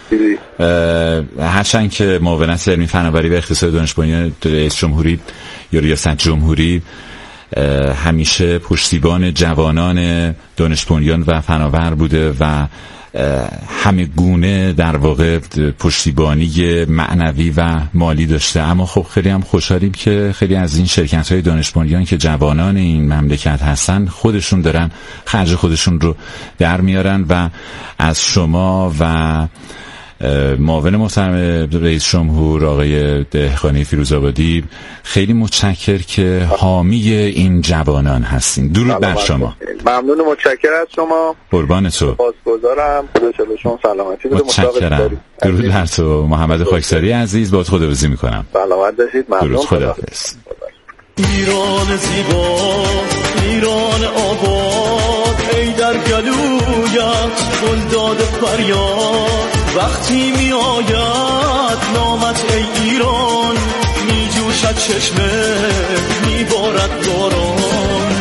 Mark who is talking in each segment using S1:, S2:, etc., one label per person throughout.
S1: هرچند که معاونت علمی فناوری و اقتصاد دانش بنیان رئیس جمهوری یا ریاست جمهوری همیشه پشتیبان جوانان دانش بنیان و فناور بوده و همه گونه در واقع پشتیبانی معنوی و مالی داشته، اما خب خیلی هم خوشحالیم که خیلی از این شرکت‌های دانش بنیان که جوانان این مملکت هستن خودشون دارن خرج خودشون رو در میارن و از شما و معاون محترم رئیس جمهور آقای دهقانی فیروزآبادی خیلی متشکر که حامی این جوانان هستین. درود بر شما.
S2: ممنون و متشکر از شما.
S1: قربان تو.
S2: سپاسگزارم. خدا شما سلامتی بده.
S1: متشکرم. درود بر تو. محمد خاکساری عزیز، باهات خداحافظی میکنم.
S2: سلامت باشید. ممنون.
S1: خداحافظ.
S3: ایران زیبا، ایران آباد، ای در گلویت گل داده فریاد، وقتی می آید نامت ای ایران، می جوشد چشمه، می بارد باران.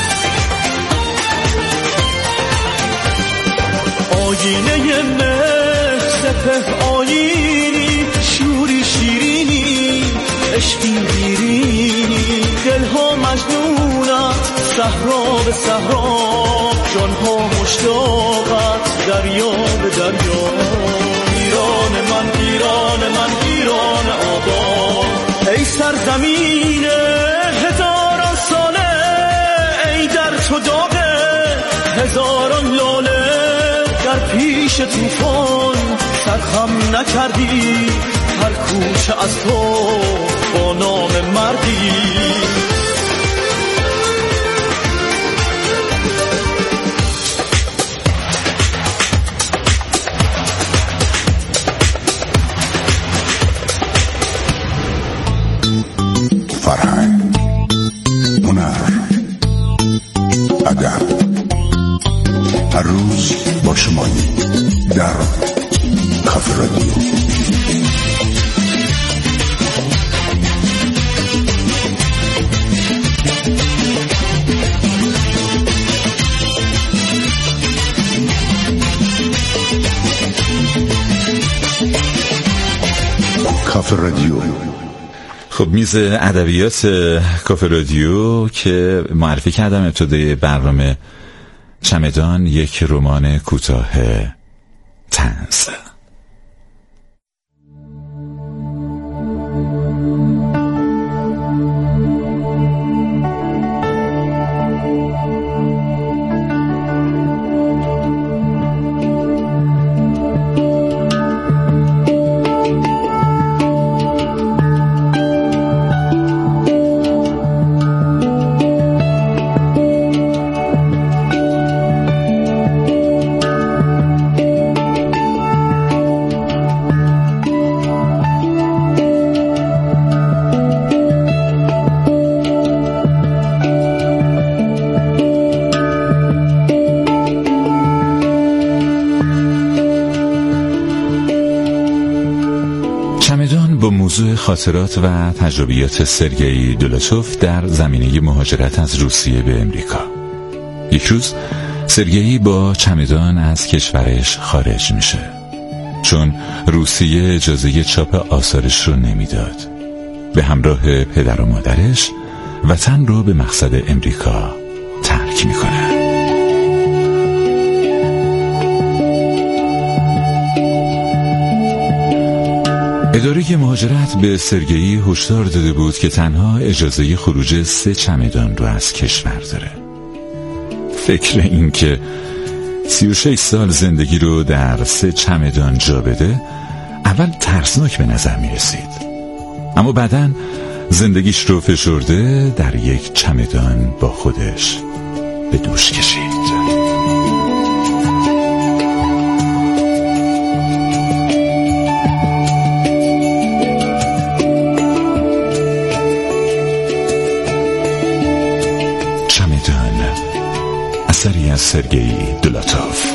S3: آینه مه سپه آیینی، شوری شیرینی، عشقی دیرینی، دلها مجنونت صحرا به صحرا، جانها مشتاقت دریا به دریا. ایران من، ایران من، ایران آباد، ای سرزمین هزاران ساله، ای در تو داغ هزاران لاله، در پیش طوفان سرخم نکردی، هر کوچه از تو با نام مردی.
S4: فرهنگ، هنر، ادب، هر روز با شمایی در کافه رادیو. کافه رادیو.
S1: خب میز ادبیات کافه رادیو که معرفی کردم ابتدای برنامه، چمدان یک رمان کوتاه طنز. با موضوع خاطرات و تجربیات سرگئی دولاتوف در زمینه مهاجرت از روسیه به امریکا. یک روز سرگئی با چمدان از کشورش خارج میشه، چون روسیه اجازه چاپ آثارش رو نمیداد. به همراه پدر و مادرش وطن رو به مقصد امریکا ترک میکنه. اداره مهاجرت به سرگئی هشدار داده بود که تنها اجازه خروج 3 چمدان رو از کشور داره. فکر این که 36 سال زندگی رو در 3 چمدان جا بده اول ترسناک به نظر می رسید، اما بعداً زندگیش رو فشرده در یک چمدان با خودش به دوش کشید. اثری از سرگئی دولاتوف.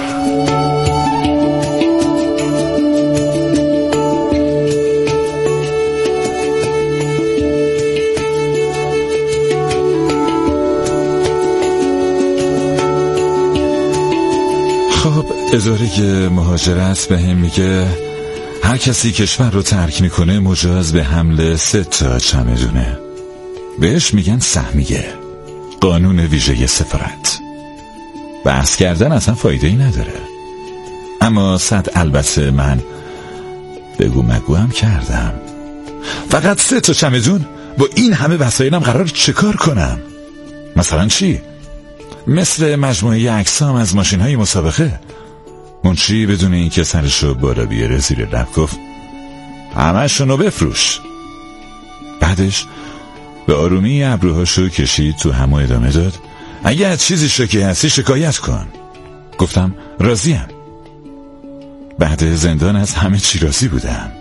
S1: خب اداره مهاجرت به هم میگه هر کسی کشور رو ترک میکنه مجاز به حمل 3 چمدونه. بهش میگن سهمیه، قانون ویژه سفارت. بحث کردن اصلا فایده ای نداره. اما البته من بگو مگو هم کردم. فقط 3 چمدون؟ با این همه وسایلم قرار چه کار کنم؟ مثلا چی؟ مثل مجموعه اجسام از ماشین‌های مسابقه. منشی بدون اینکه سرشو بالا بیاره زیر لب گفت همه‌شونو بفروش. بعدش به آرومی ابروهاشو کشید تو هم و ادامه داد اگه چیزی شکی هستی شکایت کن. گفتم راضیم. بعد زندان از همه چی راضی بودم.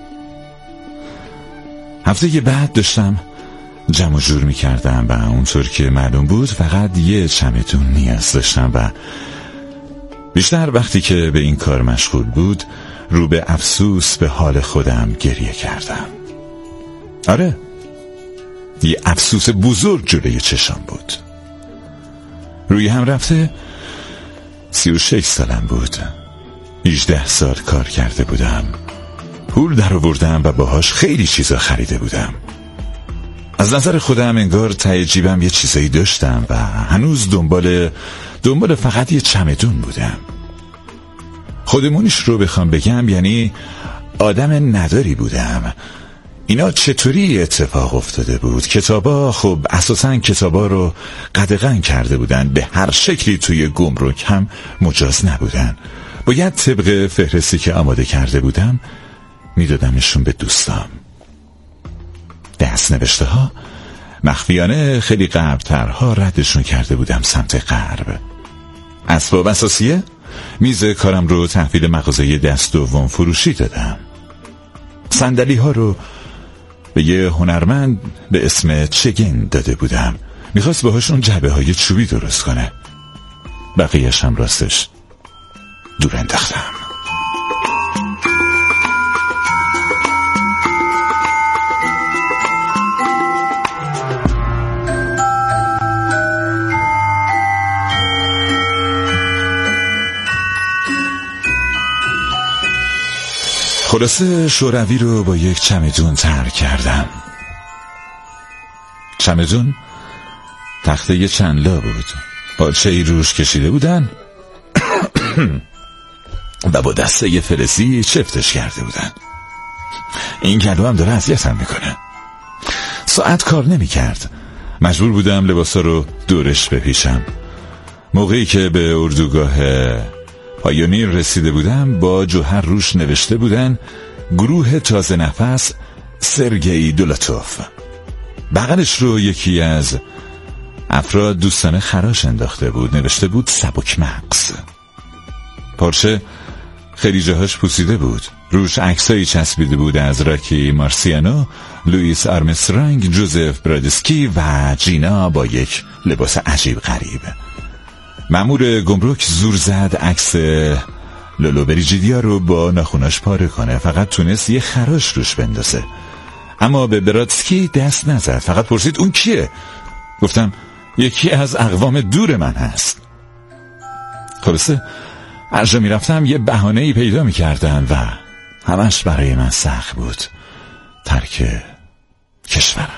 S1: هفته بعد داشتم جمع جور می کردم و اونطور که معلوم بود فقط 1 چمدون نیاز داشتم و بیشتر وقتی که به این کار مشغول بود رو به افسوس به حال خودم گریه کردم. آره، یه افسوس بزرگ جلوی چشام بود. روی هم رفته 36 سالم بود. 18 سال کار کرده بودم. پول در آوردم و باهاش خیلی چیزا خریده بودم. از نظر خودم انگار ته جیبم یه چیزایی داشتم و هنوز دنبال فقط 1 چمدون بودم. خودمونیش رو بخوام بگم یعنی آدم نداری بودم. اینا چطوری اتفاق افتاده بود؟ کتابا خب اساساً کتابا رو قدغن کرده بودن، به هر شکلی توی گمرک هم مجاز نبودن. باید طبق فهرستی که آماده کرده بودم میدادمشون به دوستام. دست نوشته ها مخفیانه خیلی غربترها ردشون کرده بودم سمت غرب. اسباب اساسیه میز کارم رو تحویل مغازه دست دوم فروشی دادم. صندلی ها رو به یه هنرمند به اسم چگن داده بودم. میخواست باهاشون جعبه های چوبی درست کنه. بقیه‌اش هم راستش دور انداختم. خلاصه شوروی رو با 1 چمدون ترک کردم. چمدون تخته چندلا بود، پارچه‌ای روش کشیده بودن و با دسته فلزی چفتش کرده بودن. این گلو هم داره اذیتم میکنه. ساعت کار نمیکرد. مجبور بودم لباسا رو دورش بپیشم. موقعی که به اردوگاه پایونیر رسیده بودم با جوهر روش نوشته بودن گروه تازه نفس سرگئی دولاتوف. بغلش رو یکی از افراد دوستانه خراش انداخته بود، نوشته بود سبک مغز. پارچه خیلی جاهاش پوسیده بود. روش عکسایی چسبیده بود از راکی مارسیانو، لوئیس آرمسترانگ، جوزف برادسکی و جینا با یک لباس عجیب غریب. مأمور گمرک زور زد عکس لولو بریجیدیا رو با ناخوناش پاره کنه. فقط تونست یه خراش روش بندازه، اما به برادسکی دست نزد. فقط پرسید اون کیه؟ گفتم یکی از اقوام دور من هست. خلاصه هر جا می رفتم یه بهانه‌ای پیدا می کردن و همش برای من سخت بود. ترک کشورم.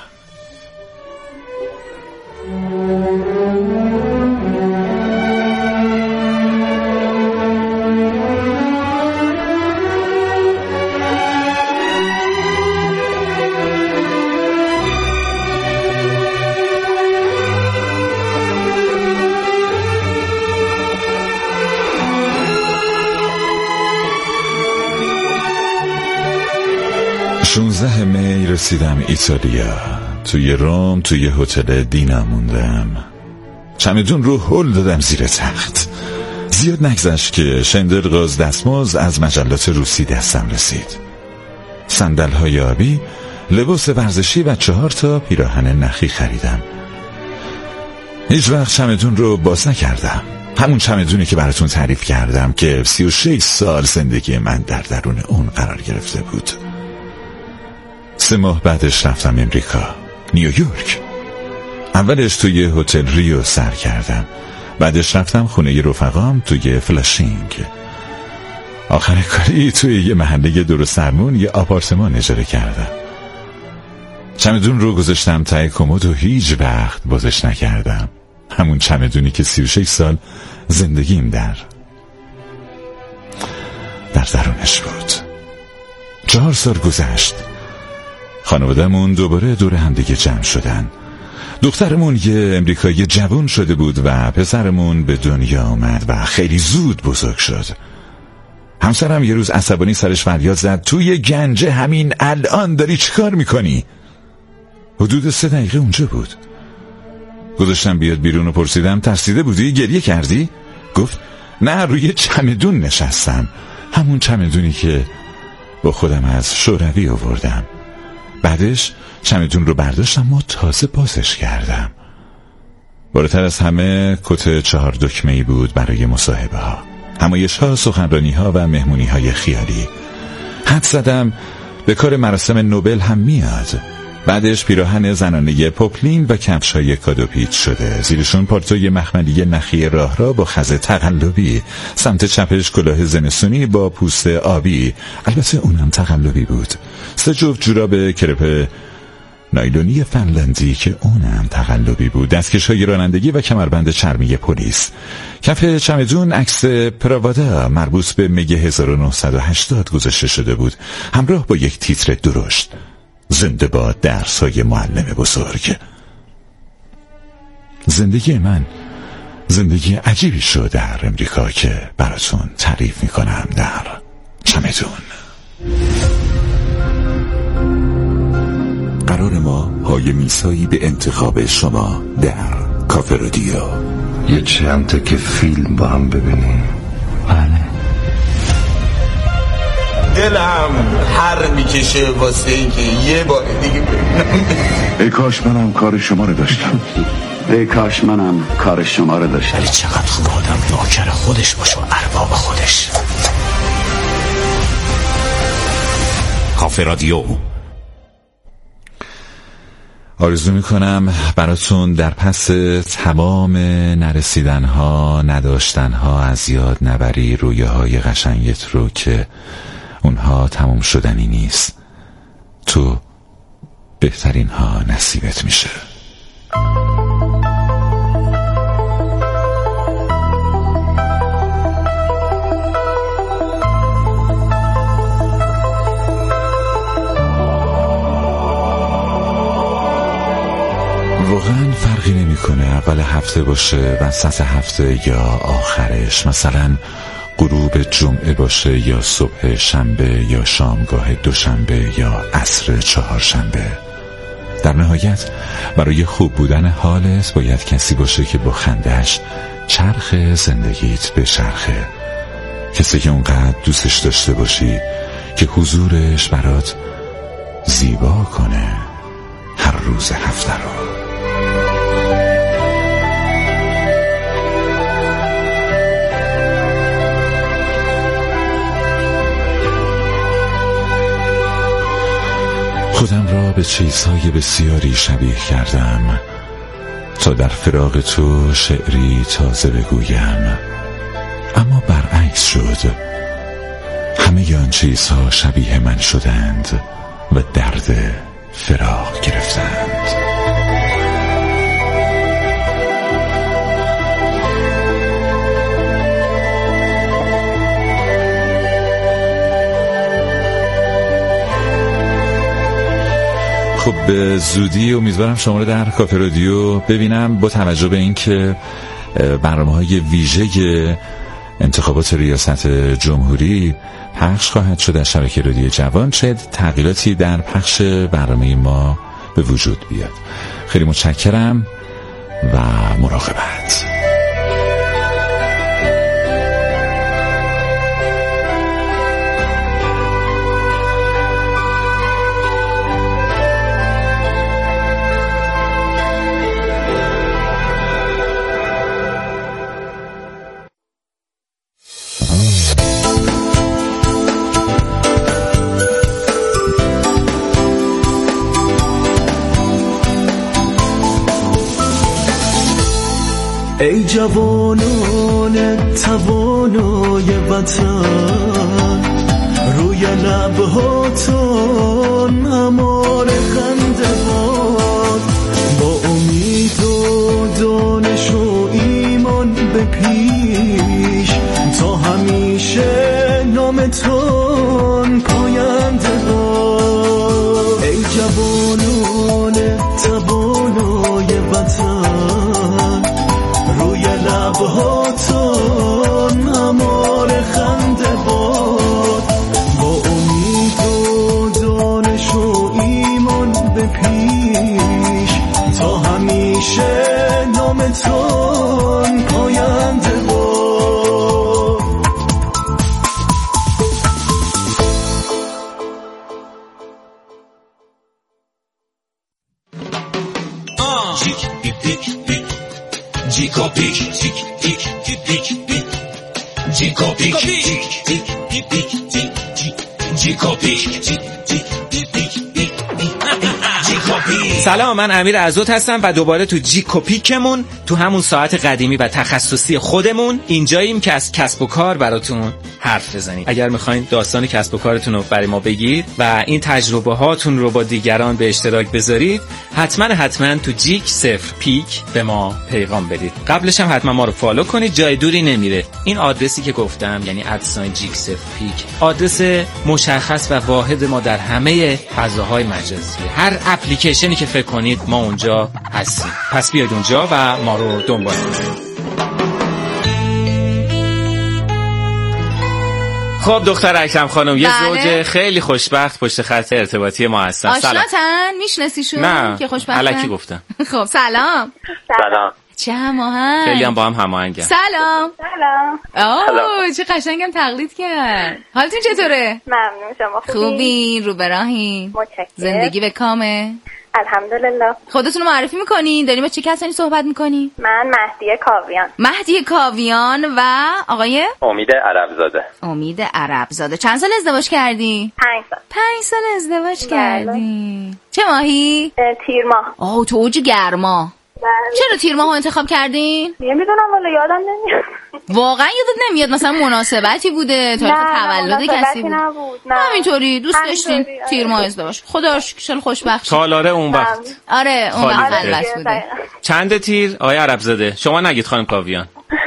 S1: می رسیدم ایتالیا. توی روم توی هتل دینا موندم. چمدون رو هل دادم زیر تخت. زیاد نگذشت که شندر غاز دستمزد از مجلات روسی دستم رسید. صندل‌های آبی، لباس ورزشی و 4 پیراهن نخی خریدم. هیچ وقت چمدون رو باز نکردم. همون چمدونی که براتون تعریف کردم که 36 سال زندگی من در درون اون قرار گرفته بود. 3 ماه بعدش رفتم امریکا، نیویورک. اولش توی هتل ریو سر کردم. بعدش رفتم خونه رفقام توی فلاشینگ. آخر کاری توی یه محله درست درمون یه آپارتمان اجاره کردم. چمدون رو گذاشتم ته کمد و هیچ وقت بازش نکردم. همون چمدونی که 36 سال زندگیم در درونش بود. 4 سال گذشت. خانواده‌مون دوباره دور همدیگه جمع شدن. دخترمون یه امریکایی جوان شده بود و پسرمون به دنیا آمد و خیلی زود بزرگ شد. همسرم یه روز عصبانی سرش فریاد زد توی گنجه همین الان داری چیکار میکنی؟ حدود 3 دقیقه اونجا بود. گذاشتم بیاد بیرون و پرسیدم ترسیده بودی؟ گریه کردی؟ گفت نه، روی چمدون نشستم، همون چمدونی که با خودم از شوروی آوردم. بعدش چمدون رو برداشتم و تازه بازش کردم. بالاتر از همه کت 4 دکمه‌ای بود برای مصاحبه ها، همایش ها، سخنرانی ها و مهمونی های خیالی. حد زدم به کار مراسم نوبل هم میاد. بعدش پیراهن زنانه پوپلین و کفش های کادوپیچ شده، زیرشون پالتوی مخملی نخی راه را با خز تقلبی، سمت چپش کلاه زمستونی با پوست آبی، البته اونم تقلبی بود، 3 جفت جوراب کرپ نایلونی فنلندی که اونم تقلبی بود، دستکش های رانندگی و کمربند چرمی پلیس. کف چمدون عکس پراوادا مربوط به می 1980 گذاشته شده بود، همراه با یک تیتر درشت: زنده باد درس‌های معلم بزرگ. زندگی من زندگی عجیبی شد در امریکا که براتون تعریف میکنم در چمدون.
S4: قرار ما پای میسایی به انتخاب شما در کافه رادیو.
S5: یه چند تا که فیلم با هم ببینیم.
S3: بله.
S6: دلم هر میکشه واسه این که یه بار دیگه ببینم.
S4: ای کاش منم کار شما رو داشتم.
S7: ای کاش منم کار شما رو داشتم.
S3: ولی چقدر خوب آدم نوکر خودش باشه و ارباب خودش.
S1: کافه رادیو. آرزو میکنم براتون در پس تمام نرسیدنها، نداشتنها از یاد نبری رویاهای قشنگت رو که اونها تموم شدنی نیست. تو بهترین ها نصیبت میشه. واقعا فرقی نمیکنه اول هفته باشه، وسط هفته یا آخرش، مثلا غروب جمعه باشه یا صبح شنبه یا شامگاه دوشنبه یا عصر چهارشنبه. در نهایت برای خوب بودن حالت باید کسی باشه که با خندش چرخ زندگیت به چرخه، کسی که اونقدر دوستش داشته باشی که حضورش برات زیبا کنه هر روز هفته رو. خودم را به چیزهای بسیاری شبیه کردم تا در فراق تو شعری تازه بگویم، اما برعکس شد. همه آن چیزها شبیه من شدند و درد فراق گرفتند. خب به زودی امیدوارم شما رو در کافه رادیو ببینم، با توجه به اینکه برنامه‌های ویژه انتخابات ریاست جمهوری پخش خواهد شد در شبکه رادیو جوان، چه تغییراتی در پخش برنامه ما به وجود بیاد. خیلی متشکرم و مراقبت.
S8: ای جوانان توانای وطن، روی لبهاتون همار خنده باد، با امید و دانش و ایمان به پیش، تا همیشه نامتون پاینده باد. ای جوانان توانای وطن، روی لبهاتون همار خنده باد، با امید و دانش و ایمان به پیش، تا همیشه نامتون پاینده باد.
S3: جیکو پیک تیک تیک تیک تیک جیکو پیک تیک تیک تیک جیکو پیک تیک تیک تیک جیکو پیک.
S9: سلام، من امیر عزوت هستم و دوباره تو جیکو پیکمون، تو همون ساعت قدیمی و تخصصی خودمون اینجاییم که از کسب و کار براتون حرف بزنیم. اگر میخواین داستان کسب و کارتون رو برای ما بگید و این تجربه هاتون رو با دیگران به اشتراک بذارید، حتما تو جیک صفر پیک به ما پیغام بدید. قبلش هم حتما ما رو فالو کنید، جای دوری نمیره. این آدرسی که گفتم یعنی @جیک صفر پیک، آدرس مشخص و واحد ما در همه فضاهای مجازی. هر اپلیکیشنی که فکر کنید ما اونجا هستیم. پس بیاید اونجا و ما رو دنبال کنید. خب دختر اکرم خانم، یه زوج خیلی خوشبخت پشت خط ارتباطی ما هستن.
S10: آشناتن؟ میشناسیشون؟
S9: نه
S10: که خوشبختن؟
S9: الکی گفتم.
S10: خب سلام. چه هماهنگ.
S9: خیلی هم با هم هماهنگن.
S10: سلام. چه قشنگم تقلید کرد. حالتون چطوره؟
S11: ممنون، شما
S10: خوبین؟ رو به راهین؟
S11: متشکرم.
S10: زندگی به کامه؟
S11: الحمدلله.
S10: خودتون رو معرفی میکنین؟ داریم با چه کسانی صحبت میکنین؟
S11: من مهدی کاویان
S10: و آقای
S12: امید
S10: عربزاده. چند سال ازدواج کردی؟
S11: 5 سال.
S10: 5 سال ازدواج کردی. چه ماهی؟
S11: تیر ماه.
S10: تو اوج گرما. چرا تیر ماهو انتخاب کردین؟
S11: نمیدونم والا، یادم نمیاد.
S10: واقعا یادت نمیاد؟ مثلا مناسبتی بوده؟ تاریخ تولد کسی بود؟
S11: نه
S10: همینطوری دوست داشتین تیر ماه ازدواج. خدا رو شکر خوشبخت.
S9: تالاره اون وقت.
S10: آره اون وقت خلوت بوده.
S9: چند تیر آقای عربزاده؟ شما نگید خانم کاویان.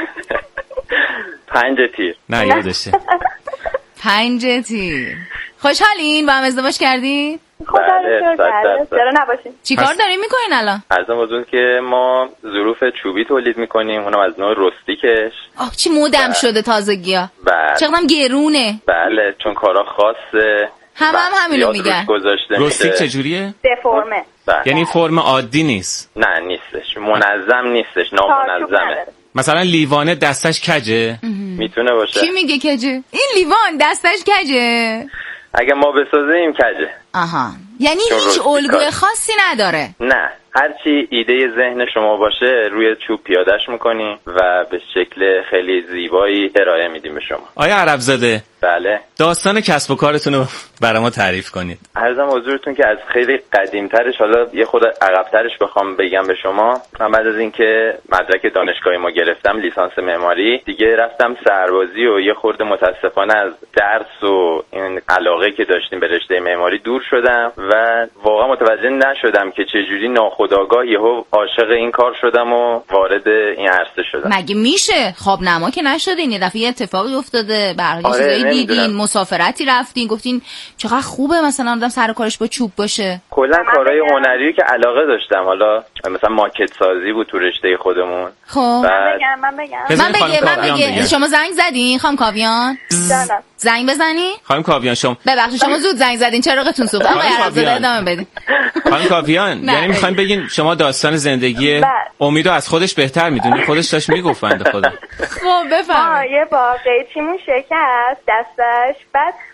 S12: 5 تیر.
S9: نه یادشه.
S10: 5 تیر. خوشحالین با هم ازدواج کردین؟
S11: خدا رو شکر. چرا نباشین؟
S10: چیکار دارین میکنین الان؟
S12: عرضم حضور که ما ظروف چوبی تولید میکنیم، اونم از نوع رستیکش.
S10: چی مودم شده تازگی‌ها. چقدرم گرونه.
S12: بله، چون کارا خاصه.
S10: همینو میگن.
S9: رستیک چجوریه؟
S11: دفرمه.
S9: یعنی فرم عادی نیست.
S12: نه نیستش، منظم نیستش، نامنظمه.
S9: مثلا لیوانه دستش کجه؟
S12: میتونه باشه.
S10: کی میگه کجه؟ این لیوان دستش کجه؟
S12: اگه ما بسازیم کجه.
S10: یعنی هیچ الگوی خاصی نداره؟
S12: نه، هرچی ایده ذهن شما باشه روی چوب پیادهش میکنیم و به شکل خیلی زیبایی ارائه میدیم به شما.
S9: آیا عربزاده؟
S12: بله.
S9: داستان کسب و کارتون رو برای ما تعریف کنید.
S12: عرضم حضورتون که از خیلی قدیمترش، حالا یه خود عقبترش بخوام بگم به شما، من بعد از اینکه مدرک دانشگاهی ما گرفتم، لیسانس معماری، دیگه رفتم سربازی و یه خورده متاسفانه از درس و این علاقه که داشتیم به رشته معماری دور شدم و واقعا متوجه نشدم که چجوری ناخودآگاه یهو عاشق این کار شدم و وارد این عرصه شدم.
S10: مگه میشه؟ خواب نما که نشدین؟ یه دفعه اتفاقی افتاده، برای دیدین، مسافرتی رفتین، گفتین چقدر خوبه مثلا آدم سر کارش با چوب باشه.
S12: کلا کارهای هنری که علاقه داشتم، حالا مثلا ماکت سازی بود تو رشته خودمون.
S10: خب
S11: من بگم.
S10: شما زنگ زدین خانم کاویان؟ زنگ بزنی؟
S9: خانم کاویان شما
S10: ببخشید شما زود زنگ زدین، چراغتون سوخت. آقای عربزاده ادامه بدین.
S9: خانم کاویان یعنی میخوایم بگین شما داستان زندگی امیدو از خودش بهتر میدونی؟ خودش داشت میگفت بنده خدا.
S10: خب بفرمایید.
S11: یه بار قیچیمون شکست دستش، بعد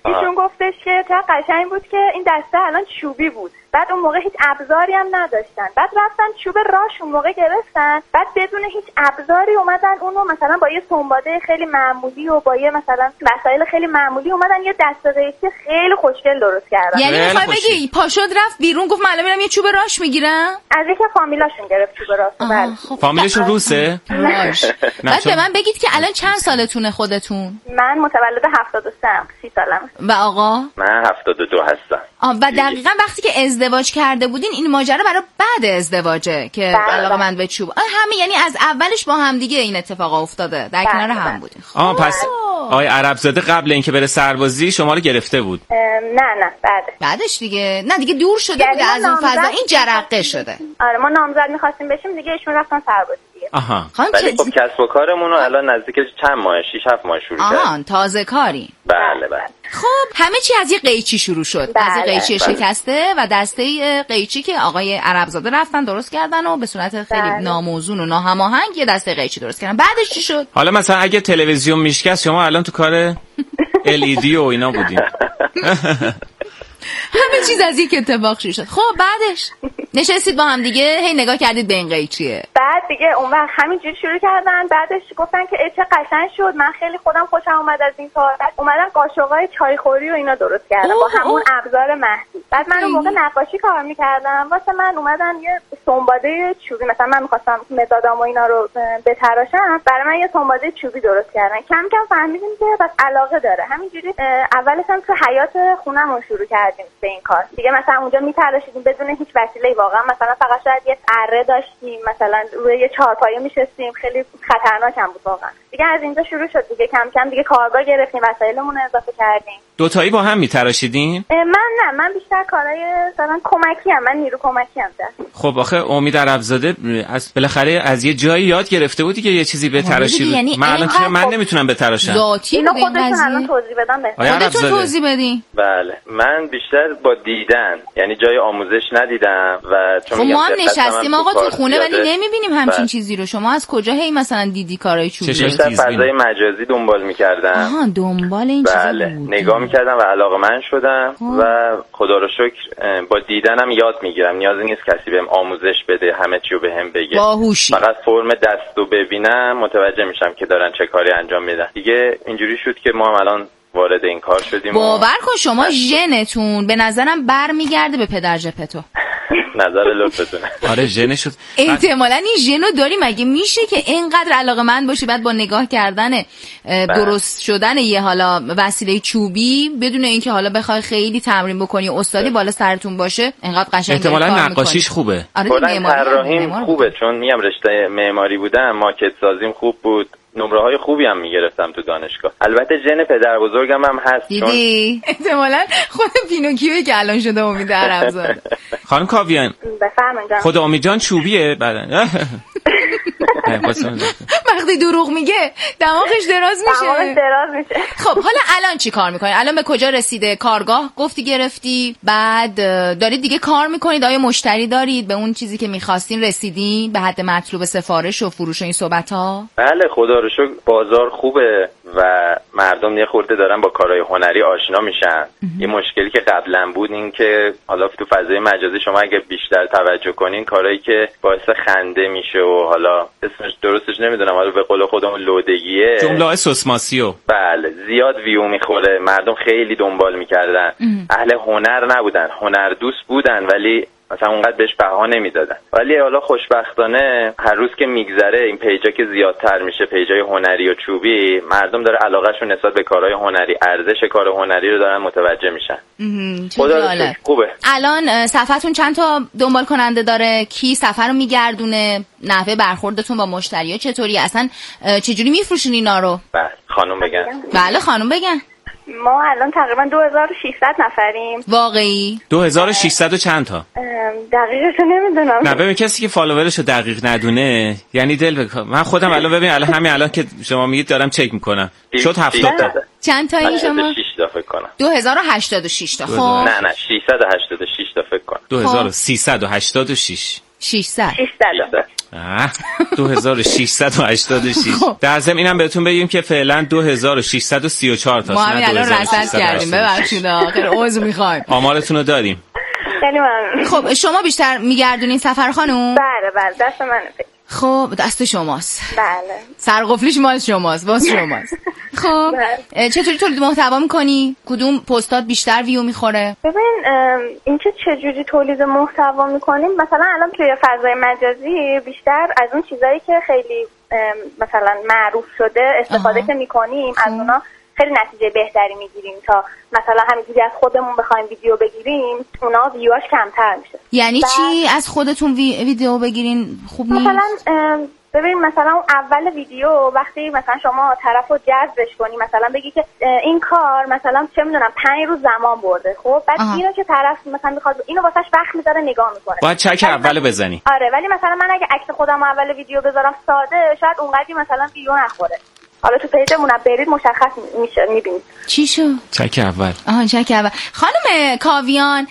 S11: ایشون گفتش که چقدر قشنگ بود که این دسته الان چوبی بود. بعد اون موقع هیچ ابزاری هم نداشتن. بعد رفتن چوب راش اون موقع گرفتن. بعد بدون هیچ ابزاری اومدن اونو مثلا با یه سنباده خیلی معمولی و با یه مثلا وسایل خیلی معمولی اومدن یه دسته قیچی خیلی خوشگل درست کردن.
S10: یعنی میخوای بگی پاشد رفت بیرون گفت من میرم یه چوب راش میگیرم؟
S11: از یکی فامیلاشون گرفت چوب راش. بله.
S1: فامیلشون روسه؟
S10: راش. بعد به من بگید که الان چند سالتونه خودتون؟
S11: من متولد 73 ام، 30 سالمه.
S10: و آقا؟
S12: من 72 هستم.
S10: و دقیقاً وقتی که ازدواج کرده بودین این ماجرا برای بعد ازدواجه که علاقه من به چوب همین، یعنی از اولش با هم دیگه این اتفاق افتاده، در کنار هم بودین.
S1: پس آقای عربزاده قبل اینکه بره سربازی شما رو گرفته بود؟
S11: نه
S10: بعدش دیگه نه دیگه دور شده بود از اون فضا، این جرقه شده.
S11: آره ما نامزد می‌خواستیم بشیم دیگه ایشون رفتن سربازی.
S1: آها.
S12: ولی خب کسب و کارمون الان نزدیک چند ماه 6-7 ماه شروع کرد.
S10: آها تازه کاری.
S12: بله.
S10: خب همه چی از یه قیچی شروع شد. از یه قیچی شکسته و دسته قیچی که آقای عربزاده رفتن درست کردن و به صورت خیلی ناموزون و ناهماهنگ یه دسته قیچی درست کردن. بعدش چی شد؟
S1: حالا مثلا اگه تلویزیون میشکست شما الان تو کار LED و اینا بودین.
S10: همه چیز از یک اتفاق شد. خب بعدش نشستید با هم دیگه هی نگاه کردید به این قیچیه.
S11: بعد دیگه اون وقت همینجوری شروع کردن. بعدش گفتن که چه قشنگ شد. من خیلی خودم خوشم اومد از این کار. اومدن قاشقای چایخوری و اینا درست کردن با همون ابزار محدود. بعد من اون موقع نقاشی کار می‌کردم. واسه من اومدن یه سنباده چوبی، مثلا من می‌خواستم مدادام و اینا رو بتراشم، برای من یه سنباده چوبی درست کردن. کم کم فهمیدیم که بس علاقه داره. همینجوری اولش هم تو حیاط خونمون شروع کردیم به این کار. دیگه مثلا اونجا می‌تراشیدیم بدون هیچ وسیله‌ای، واقعا مثلا فقط شاید یه اره داشتیم، مثلا روی یه چهارپایه میشستیم، خیلی خطرناک هم بود واقعا. دیگه از اینجا شروع شد دیگه، کم کم دیگه کارگاه گرفتیم، وسایلمون رو اضافه کردیم.
S1: دوتایی با هم میتراشیدین؟
S11: من بیشتر کارهای مثلا کمکی ام، من نیرو کمکی ام داشتم.
S1: خب آخه امید عربزاده از بالاخره از یه جایی یاد گرفته بودی که یه چیزی بتراشی.
S10: یعنی
S1: من نمیتونم بتراشم.
S11: اینو خودتون الان توضیح بدم بهتون.
S10: خودتون توضیح بدین.
S12: بله من بیشتر با دیدن، یعنی جای آموزش ندیدم و چون
S10: خب ما هم نشستیم آقا تو خونه ولی نمیبینیم همچین چیزی رو. شما از کجا هی مثلا دیدی کارهای چوبی؟
S12: بیشتر فضای مجازی دنبال می‌کردم.
S10: دنبال این چیزا
S12: بله نگاه می‌کردم و علاقه‌مند شدم و خدا رو شکر با دیدنم یاد میگیرم. نیازی نیست کسی بهم آموزش بده، همه چیو بهم بگه.
S10: باهوشی.
S12: فقط فرم دستو ببینم متوجه میشم که دارن چه کاری انجام میدن. دیگه اینجوری شد که ما هم الان وارد این کار شدیم.
S10: باور کن شما ژنتون به نظرم برمیگرده به پدر ژپتو.
S12: نظر لطفتونه.
S1: آره ژن شد.
S10: احتمالاً این ژنو داری. مگه میشه که اینقدر علاقه‌مند باشی بعد با نگاه کردن درست شدن یه حالا وسیله چوبی بدون اینکه حالا بخوای خیلی تمرین بکنی استادی بالا سرتون باشه اینقدر قشنگ
S1: احتمالاً نقاشیش خوبه.
S12: آره طراحیم خوبه چون میام رشته معماری بودم، ماکت سازیم خوب بود. نمره‌های خوبی هم میگرفتم تو دانشگاه. البته ژن پدر بزرگم هم هست.
S10: دیدی احتمالاً خود پینوکیویی که الان شده امید عربزاده.
S1: خانم کاویان
S11: بفرمایید.
S12: خود
S1: امید جان چوبیه بعدن.
S10: وقتی دروغ میگه دماغش دراز میشه. خب حالا الان چی کار میکنید؟ الان به کجا رسیده کارگاه؟ گفتی گرفتی، بعد دارید دیگه کار میکنید؟ آیا مشتری دارید؟ به اون چیزی که میخواستین رسیدین؟ به حد مطلوب سفارش و فروش و این صحبت ها؟
S12: بله خدا رو شکر بازار خوبه و مردم یه خورده دارن با کارهای هنری آشنا میشن. یه مشکلی که قبلا بود این که حالا تو فضای مجازی شما اگه بیشتر توجه کنین کارهایی که باعث خنده میشه و حالا اسمش درستش نمیدونم، حالا به قول خودمون لودگیه،
S1: جمله سوسماسیو،
S12: بله زیاد ویو میخوره. مردم خیلی دنبال میکردن. اهل هنر نبودن، هنر دوست بودن ولی مثلا اونقدر بهش بها نمیدادن. ولی حالا خوشبختانه هر روز که میگذره این پیجا که زیادتر میشه، پیجای هنری و چوبی، مردم داره علاقهشون نسبت به کارهای هنری، ارزش کار هنری رو دارن متوجه میشن. خدا خوبه.
S10: الان صفحتون چند تا دنبال کننده داره؟ کی صفحه رو میگردونه؟ نحوه برخوردتون با مشتری‌ها چطوری؟ اصلا چجوری میفروشین اینا رو؟
S12: بله خانم بگن.
S10: بله خانم بگن.
S11: ما الان تقریبا 2600 نفریم.
S10: واقعی؟
S1: 2600 و چند تا؟
S11: دقیقشو نمیدونم.
S1: نه ببین کسی که فالوورشو دقیق ندونه یعنی دل بکن. من خودم الان ببین الان که شما میگید دارم چک میکنم شد 70 تا.
S10: چند تایی شما؟
S12: 6 تا فکر کنم.
S10: 2086 تا. خب
S12: نه 686 تا فکر کنم.
S1: 2386.
S10: 600.
S9: 2686. در ضمن اینم بهتون بگیم که فعلا 2634 تا.
S10: ما همین الان رصد کردیم، ببخشید آخر عذر میخوایم.
S9: آمارتون رو داریم.
S11: خیلی ممنون.
S10: خب شما بیشتر میگردونین سفر خانم؟
S11: بله دست منه.
S10: خب دست شماست.
S11: بله.
S10: سرقفلیش مال شماست، باز شماست. خب چطوری تولید محتوا میکنی؟ کدوم پستات بیشتر ویو میخوره؟
S11: ببین اینکه چجوری تولید محتوا میکنیم، مثلا الان توی فضای مجازی بیشتر از اون چیزایی که خیلی مثلا معروف شده استفاده که میکنیم، از اونا خیلی نتیجه بهتری میگیریم تا مثلا همینجوری از خودمون بخوایم ویدیو بگیریم، اونا ویواش کمتر میشه.
S10: یعنی چی از خودتون ویدیو بگیرین خوب نیست؟
S11: مثلا ببین مثلا اون اول ویدیو وقتی مثلا شما طرفو جذبش کنی، مثلا بگی که این کار مثلا چه میدونم 5 روز زمان برده، خب بعد اینو که طرف مثلا بخواد اینو واسش وقت میذاره نگاه میکنه،
S9: باید چک اولو بزنی.
S11: آره ولی مثلا من اگه عکس خودم اول ویدیو بذارم ساده، شاید اونقدی مثلا ویو نخوره. حالا تو پیجمون برید مشخص میشه، میبینید.
S10: چی شو؟
S9: چک اول.
S10: چک اول. خانم کاویان،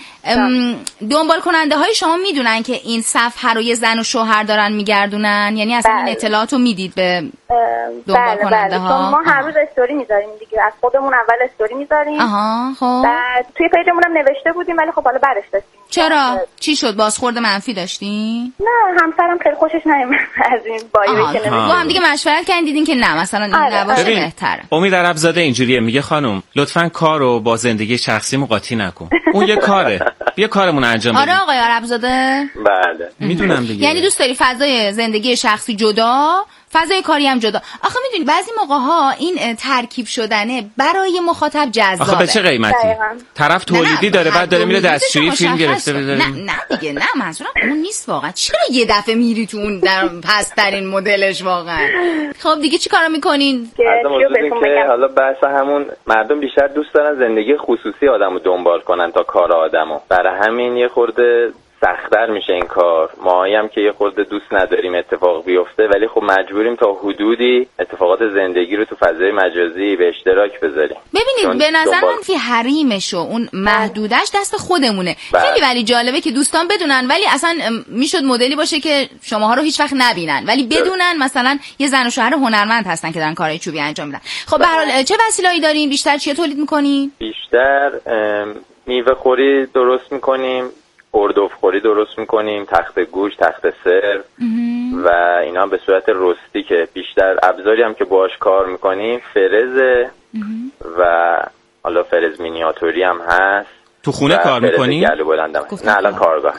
S10: دنبال کننده های شما میدونن که این صفحه رو یه زن و شوهر دارن میگردونن؟ یعنی اصلا این اطلاعات رو میدید به دنبال کننده ها؟
S11: ما هر روز استوری میذاریم دیگه، از خودمون اول استوری میذاریم.
S10: خب
S11: بعد توی پیجمون هم نوشته بودیم ولی خب حالا برش داشتیم.
S10: چرا؟ چی شد؟ بازخورد منفی داشتی؟
S11: نه، همسرم خیلی خوشش نمیاد از این بایویی که نوشتیم.
S10: با هم دیگه مشورت کردین دیدین که نه مثلا این نباشه بهتره.
S9: امید عربزاده اینجوریه، میگه خانم لطفاً کارو با زندگی شخصیمون قاطی نکن. اون یه کاره. بیا کارمون انجام بدیم.
S10: آره آقای عربزاده؟
S12: بله.
S9: میدونم دیگه.
S10: یعنی دوست داری فضای زندگی شخصی جدا، فضای کاری هم جدا. آخه میدونی بعضی موقع ها این ترکیب شدنه برای مخاطب جذابه.
S9: آخه به چه قیمتی؟ طرف تولیدی داره بعد داره میره دستشویی فیلم گرفته بذاره.
S10: نه دیگه نه، منظورم اون نیست واقعا. چرا یه دفعه میری تو اون در پست‌ترین مدلش واقعا؟ خب دیگه چیکارا میکنین؟
S12: که حالا بحث همون مردم بیشتر دوست دارن زندگی خصوصی آدمو دنبال کنن تا کار آدمو. برای همین یه خورده سخت‌تر میشه این کار. ما هم که یه خورده دوست نداریم اتفاق بیفته، ولی خب مجبوریم تا حدودی اتفاقات زندگی رو تو فضای مجازی به اشتراک بذاریم.
S10: ببینید به نظر من که حریمش و اون محدودش دست خودمونه. خیلی ولی جالبه که دوستان بدونن، ولی اصلا میشد مدلی باشه که شماها رو هیچ وقت نبینن ولی بدونن مثلا یه زن و شوهر هنرمند هستن که دارن کارهای چوبی انجام میدن. خب به هر حال چه وسیله‌ای دارین؟ بیشتر چی تولید می‌کنین؟
S12: بیشتر میوه خوری درست می‌کنیم، اردوف خوری درست میکنیم، تخت گوش، تخت سر و اینا به صورت رستی که بیشتر ابزاری هم که باهاش کار میکنیم فرز و حالا فرز مینیاتوری هم هست.
S9: تو خونه کار میکنی؟
S12: نه الان کارگاه.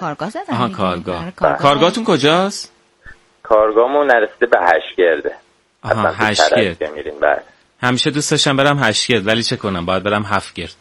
S9: کارگاهتون کجاست؟
S12: کارگاهمون نرسیده به هشگرده.
S9: هشگرد
S12: میریم. بعد
S9: همیشه دوست داشتم برم هشگرد ولی چه کنم باید برم هفتگرد.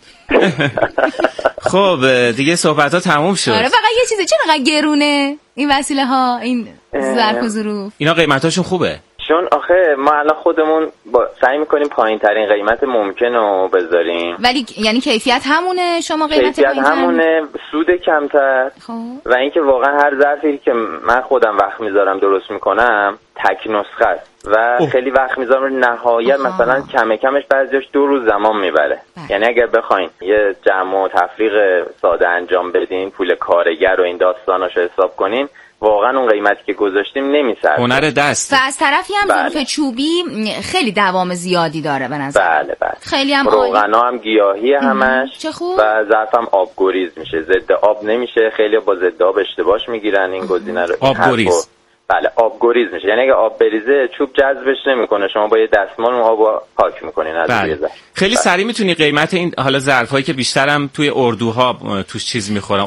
S9: خب دیگه صحبت ها تموم شد.
S10: آره فقط یه چیزه، چرا گرونه این وسیله ها، این ظرف و ظروف؟
S9: اینا قیمتاشون خوبه؟
S12: چون آخه ما الان خودمون سعی میکنیم پایین ترین قیمت ممکن رو بذاریم.
S10: ولی یعنی کیفیت همونه؟ شما قیمت
S12: کیفیت همونه، سود کمتر.
S10: خب.
S12: و اینکه واقعا هر ظرفی که من خودم وقت میذارم درست میکنم تک نسخه است و خیلی وقت میذارم نهایت مثلا کمش بعضیش 2 روز زمان میبره. یعنی اگر بخواین یه جمع و تفریق ساده انجام بدین، پول کارگر و این داستاناشو حساب کنین، واقعا اون قیمتی که گذاشتیم نمیسرد.
S9: هنر دست.
S10: و از طرفی هم ظروف چوبی خیلی دوام زیادی داره به نظر.
S12: بله.
S10: خیلی هم
S12: روغنا هم گیاهی همش.
S10: چه خوب.
S12: و ظرف هم آبگریز میشه، ضد آب نمیشه. خیلی با ضد آب اشتباهش میگیرن این گزینه رو.
S9: آبگریز.
S12: بله آبگریز میشه، یعنی اگه آب بریزه چوب جذبش نمیکنه، شما با یه دستمال اون آبو پاک میکنین از روی ظرف.
S9: خیلی سریع میتونی قیمت این حالا ظرفایی که بیشترم توی اردوها توش چیز میخورن،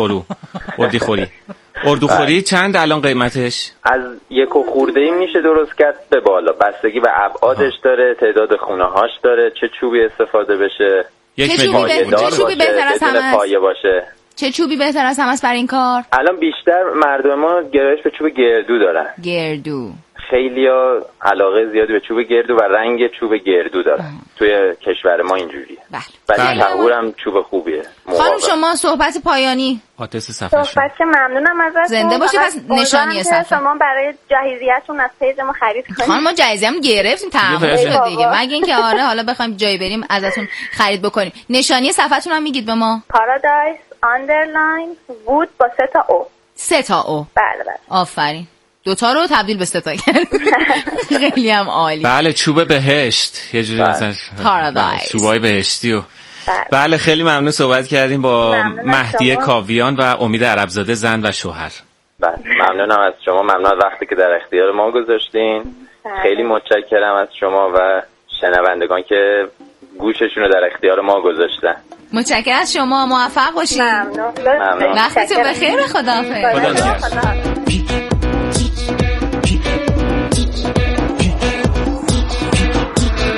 S9: اردوخوری چند الان قیمتش؟
S12: از 1 خورده‌ای میشه درست کرد به بالا، بستگی به ابعادش داره، تعداد خونه‌هاش داره، چه چوبی استفاده بشه.
S10: چه چوبی بهتر از همه
S12: پایه باشه.
S10: چه چوبی بهتر از همه است برای این کار؟
S12: الان بیشتر مردم ما گرایش به چوب گردو دارن.
S10: گردو.
S12: خیلی‌ها علاقه زیادی به چوب گردو و رنگ چوب گردو دارن. توی کشور ما اینجوریه.
S10: بله.
S12: تهورم چوب خوبیه.
S10: خانم شما صحبت پایانی.
S9: آتش صفحه.
S11: صحبت که ممنونم ازتون.
S10: زنده باشه. پس نشانی صفحه.
S11: شما برای جهیزیه‌تون از پیج ما خرید کنید.
S10: خانم ما جهیزیه‌مو گرفتیم تمام شد دیگه. مگه اینکه آره حالا بخوایم جای بریم ازتون خرید بکنیم. نشانی صفحه‌تون هم میگید به ما.
S11: پارادایس _ وود با 3 تا او.
S10: 3 تا او.
S11: بله.
S10: آفرین. دوتا رو تبدیل به 3 تا کرد. خیلی هم عالی.
S9: بله چوب بهشت یه جوری مثلا
S10: پارادایس،
S9: چوبای بهشتی و بله خیلی ممنون صحبت کردیم با مهدی کاویان و امید عربزاده زن و شوهر.
S12: بله ممنونم از شما، ممنون از وقتی که در اختیار ما گذاشتین. خیلی متشکرم از شما و شنوندگان که گوششون رو در اختیار ما گذاشتن.
S10: متشکرم از شما، موفق باشید.
S11: ممنون.
S10: وقتتون بخیر. خداحافظ.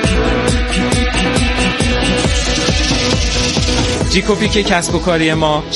S9: جیکوپیک کسب و کاری ما